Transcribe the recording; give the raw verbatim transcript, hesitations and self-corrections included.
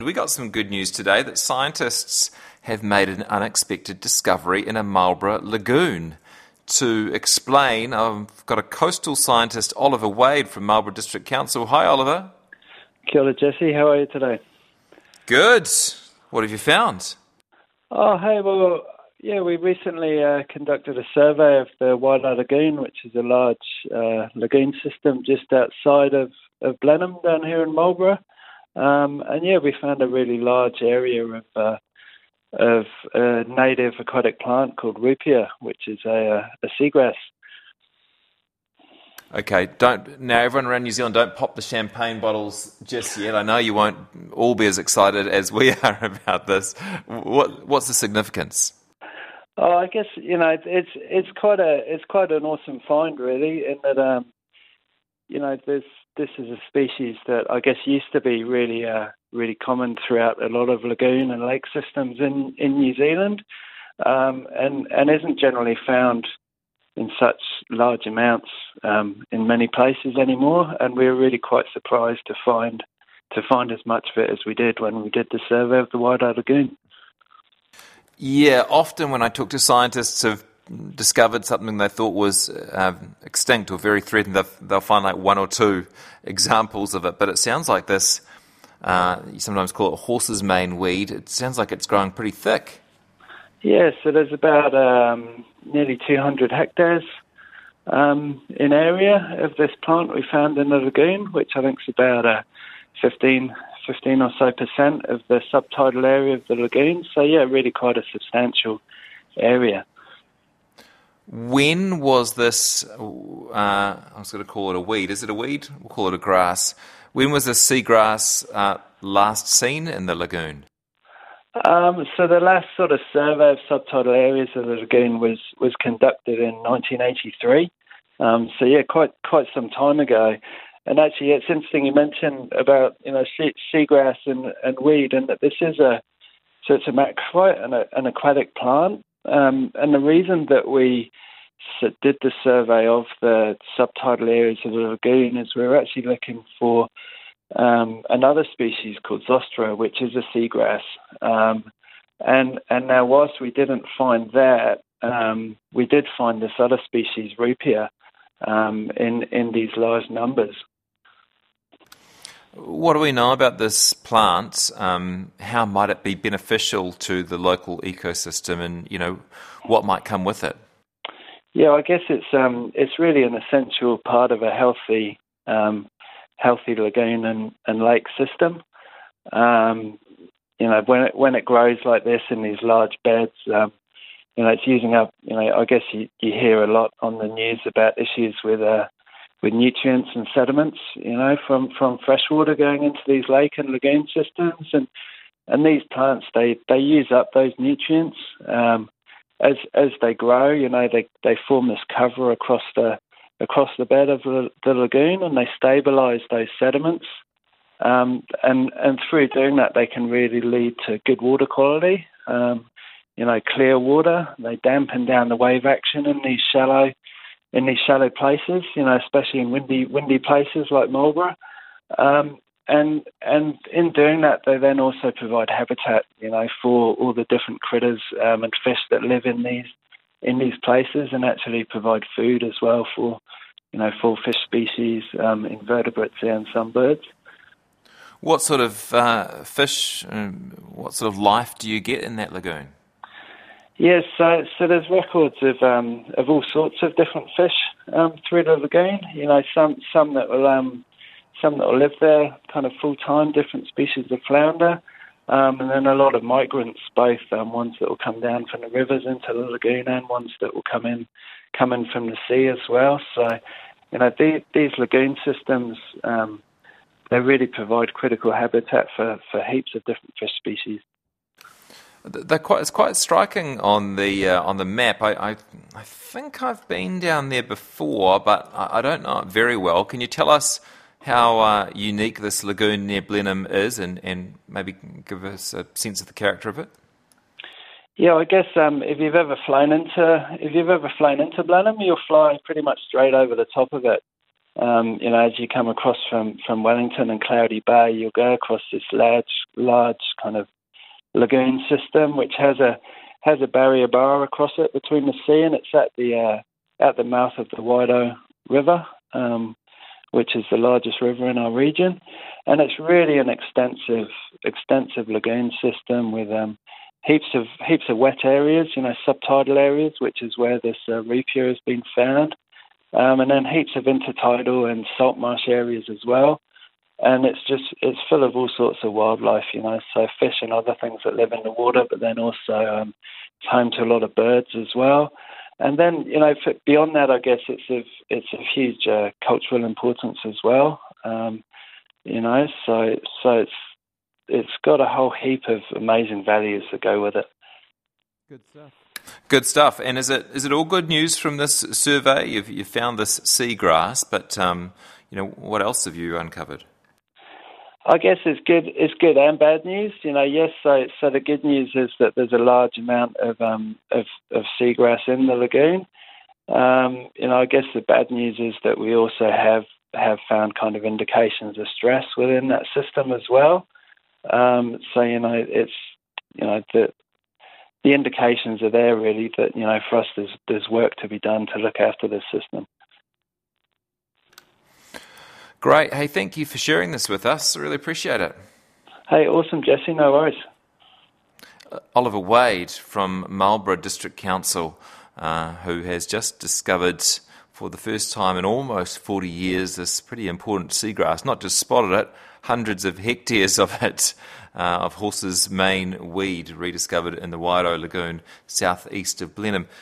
We got some good news today that scientists have made an unexpected discovery in a Marlborough lagoon. To explain, I've got a coastal scientist, Oliver Wade from Marlborough District Council. Hi, Oliver. Kia ora, Jesse. How are you today? Good. What have you found? Oh, hey, well, yeah, we recently uh, conducted a survey of the Wailau Lagoon, which is a large uh, lagoon system just outside of, of Blenheim down here in Marlborough. Um, and yeah, we found a really large area of uh, of a native aquatic plant called Rupia, which is a, a seagrass. Okay, don't now everyone around New Zealand, don't pop the champagne bottles just yet. I know you won't all be as excited as we are about this. What what's the significance? Oh, I guess you know it's it's quite a it's quite an awesome find, really, in that um, you know this this is a species that I guess used to be really uh, really common throughout a lot of lagoon and lake systems in, in New Zealand, um, and and isn't generally found in such large amounts um, in many places anymore. And we were really quite surprised to find to find as much of it as we did when we did the survey of the Wailau Lagoon. Yeah, often when I talk to scientists who've discovered something they thought was uh, extinct or very threatened, they'll, they'll find like one or two examples of it. But it sounds like this, uh, you sometimes call it horse's mane weed. It sounds like it's growing pretty thick. Yeah, so there's about um, nearly two hundred hectares um, in area of this plant we found in the lagoon, which I think is about uh, fifteen, fifteen or so percent of the subtidal area of the lagoon. So yeah, really quite a substantial area. When was this, uh, I was going to call it a weed, is it a weed? We'll call it a grass. When was this seagrass uh, last seen in the lagoon? Um, so the last sort of survey of subtidal areas of the lagoon was, was conducted in nineteen eighty-three. Um, so yeah, quite quite some time ago. And actually, it's interesting you mentioned about you know sea, seagrass and, and weed, and that this is a so it's a macrophyte and a, an aquatic plant. Um, and the reason that we did the survey of the subtidal areas of the lagoon is we were actually looking for um, another species called Zostera, which is a seagrass. Um, and and now, whilst we didn't find that, um, we did find this other species, Rupia, um, in in these large numbers. What do we know about this plant? Um, how might it be beneficial to the local ecosystem, and you know what might come with it? Yeah, I guess it's um, it's really an essential part of a healthy um, healthy lagoon and, and lake system. Um, you know, when it when it grows like this in these large beds, um, you know, it's using up. You know, I guess you, you hear a lot on the news about issues with uh, with nutrients and sediments, you know, from, from freshwater going into these lake and lagoon systems. And, and these plants, they, they use up those nutrients. Um, as as they grow, you know, they, they form this cover across the across the bed of the, the lagoon, and they stabilise those sediments. Um, and, and through doing that, they can really lead to good water quality, um, you know, clear water. They dampen down the wave action in these shallow in these shallow places, you know, especially in windy windy places like Marlborough. Um, and and in doing that, they then also provide habitat, you know, for all the different critters um, and fish that live in these in these places, and actually provide food as well for, you know, for fish species, um, invertebrates, and some birds. What sort of uh, fish, um, what sort of life do you get in that lagoon? Yes, so so there's records of um, of all sorts of different fish um, through the lagoon. You know, some some that will um, some that will live there kind of full time, different species of flounder, um, and then a lot of migrants, both um, ones that will come down from the rivers into the lagoon and ones that will come in come in from the sea as well. So, you know, these, these lagoon systems um, they really provide critical habitat for, for heaps of different fish species. They're quite, it's quite striking on the uh, on the map. I, I I think I've been down there before, but I, I don't know it very well. Can you tell us how uh, unique this lagoon near Blenheim is, and, and maybe give us a sense of the character of it? Yeah, I guess um, if you've ever flown into if you've ever flown into Blenheim, you'll fly pretty much straight over the top of it. Um, you know, as you come across from, from Wellington and Cloudy Bay, you'll go across this large large kind of lagoon system, which has a has a barrier bar across it between the sea, and it's at the uh, at the mouth of the Waido River, um, which is the largest river in our region, and it's really an extensive extensive lagoon system with um, heaps of heaps of wet areas, you know, subtidal areas, which is where this uh, reef here has been found, um, and then heaps of intertidal and salt marsh areas as well. And it's just, it's full of all sorts of wildlife, you know, so fish and other things that live in the water, but then also um, it's home to a lot of birds as well. And then, you know, for, beyond that, I guess it's of, it's of huge uh, cultural importance as well, um, you know, so so it's it's got a whole heap of amazing values that go with it. Good stuff. Good stuff. And is it is it all good news from this survey? You've you found this seagrass, but um, you know, what else have you uncovered? I guess it's good. It's good and bad news. You know, yes. So, so the good news is that there's a large amount of um, of, of seagrass in the lagoon. Um, you know, I guess the bad news is that we also have have found kind of indications of stress within that system as well. Um, so, you know, it's you know the the indications are there really that you know for us there's there's work to be done to look after this system. Great. Hey, thank you for sharing this with us. I really appreciate it. Hey, awesome, Jesse. No worries. Uh, Oliver Wade from Marlborough District Council, uh, who has just discovered for the first time in almost forty years this pretty important seagrass. Not just spotted it, hundreds of hectares of it, uh, of Horse's Mane weed rediscovered in the Waido Lagoon southeast of Blenheim.